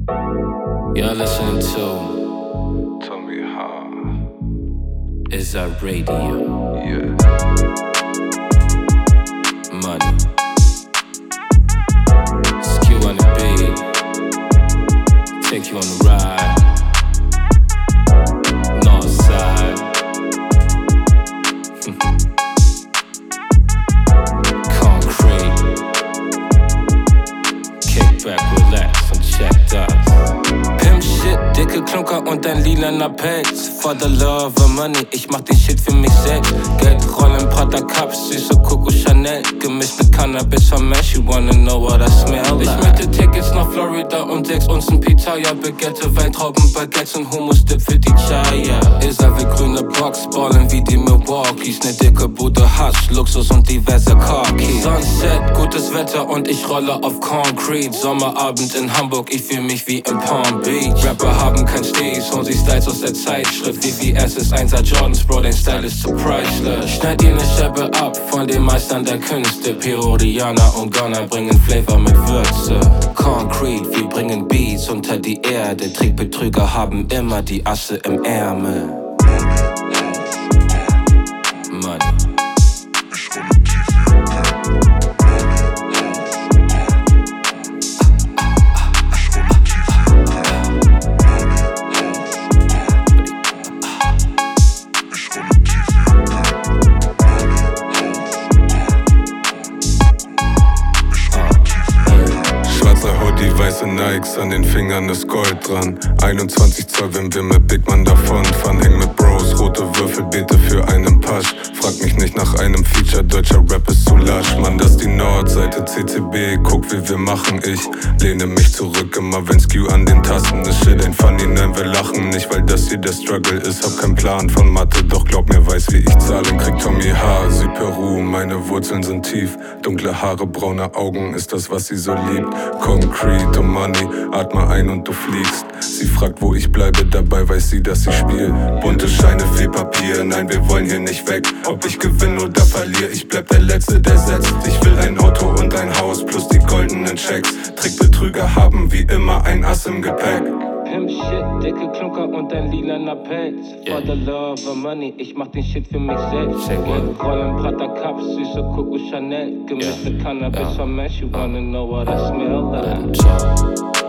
You're listening to Tommy Ha. Is That Radio? Yeah. Money. Skew on the beat. Take you on the ride. North side. Concrete. Kick back, relax und check das. Pimp Shit, dicke Klunker und ein lilaner Pelz. For the love of money, ich mach den Shit für mich selbst. Geld rollen, Prada Cups, süße Coco Chanel. Gemischt mit Cannabis vermischt, you wanna know what I smell like. Ich möchte Tickets nach Florida und 6 Unzen Pitaya. Baguette, Weintrauben, Baguettes und Hummus-Dip für die Chaya. Isa will grüne Box, ballen wie die Milwaukees. Ne dicke Bude, Hasch, Luxus und diverse Car-Keys. Sunset, gutes Wetter und ich rolle auf Concrete. Sommerabend in Hamburg, ich fühl mich wie in Palm Beach. Rapper haben kein Steez, holen sie Styles aus der Zeitschrift. VVS ist 1er Jordans, Bro, dein Style ist zu priceless. Schneid dir ne Scheibe ab von den Meistern der Künste. Piroriana und Ghana bringen Flavor mit Würze. Concrete, wir bringen Beats unter die Erde. Trickbetrüger haben immer die Asche im Ärmel. Money. Weiße Nikes, an den Fingern ist Gold dran. 21 Zoll, wenn wir mit Big Man davonfahren. Häng mit Bros, rote Würfel, bete für einen Pasch. Frag mich nicht nach einem Feature, deutscher Rap ist zu lasch. Mann, das die Nordseite, CCB, guck wie wir machen. Ich lehne mich zurück, immer wenn Skew an den Tasten ist. Shit ain't funny, nein, wir lachen nicht, weil das hier der Struggle ist. Hab keinen Plan von Mathe, doch glaub mir, weiß wie ich zahlen. Krieg Tommy H, Südperu, meine Wurzeln sind tief. Dunkle Haare, braune Augen, ist das, was sie so liebt. Concrete und Money, atme ein und du fliegst. Sie fragt, wo ich bleibe, dabei weiß sie, dass ich spiel. Bunte Scheine, viel Papier, nein, wir wollen hier nicht weg. Ob ich gewinne oder verliere, ich bleib der Letzte, der setzt. Ich will ein Auto und ein Haus, plus die goldenen Checks. Trickbetrüger haben wie immer ein Ass im Gepäck. Pimp Shit, dicke Klunker und ein lilaner Pelz. For the love of money, ich mach den Shit für mich selbst. Rollen Prada Cups, süße Coco Chanel. Gemischt mit Cannabis vermischt, you wanna know what I smell like.